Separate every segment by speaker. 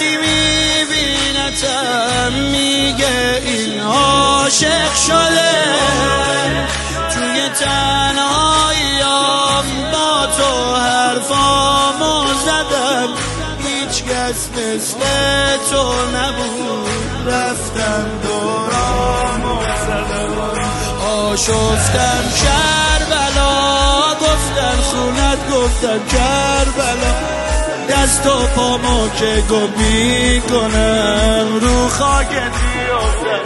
Speaker 1: کسی میبینتم میگه این عاشق شده. توی تنهاییام با تو حرفامو زدم، هیچ کس مثل تو نبود، رفتم دورامو زدم. آشفتم کربلا، گفتم خونت، گفتم کربلا. دست و پامو که گم میکنم رو خاک بیفتم.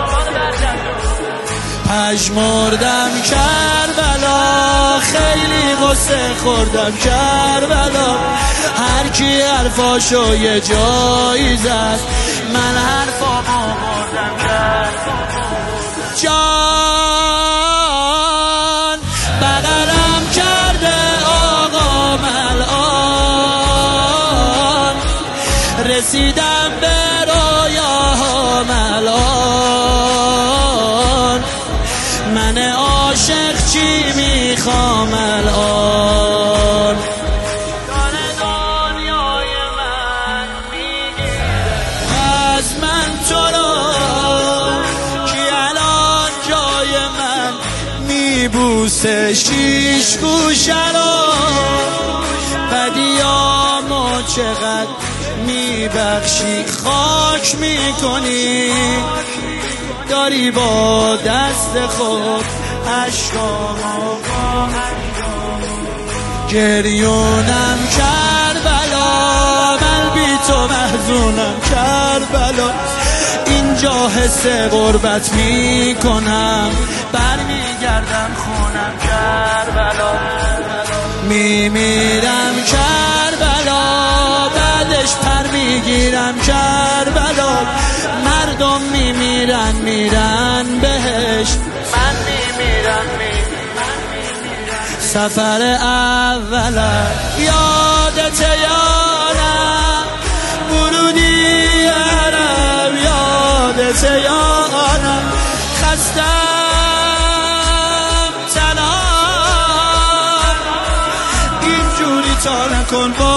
Speaker 1: پژمردم کربلا، خیلی غصه خوردم کربلا. هر کی حرفاشو یه جایی زد، من حرفامو بردم کربلا. جان بغلم کرده آقام الان، رسیدم به رویاهام الان. من عاشق چی میخوام الان؟ دار دنیای من میگیره از من تو رو، کی الان جای من میبوسه شیش گوشه رو. بدیامو چقدر میبخشی، خاک میکنی، داری با دست خود عشقامو گریونم کربلا. من بی تو محزونم کربلا. اینجا حس غربت میکنم، برمیگردم خونم کربلا. میمیرم کربلا، بعدش پر میگیرم کربلا. مردم میمیرن میرن بهش، من میمیرم سفر اولم یادت یا نه؟ ورودی عرب یادت یا نه؟ خستم تنها اینجوری تا نکن.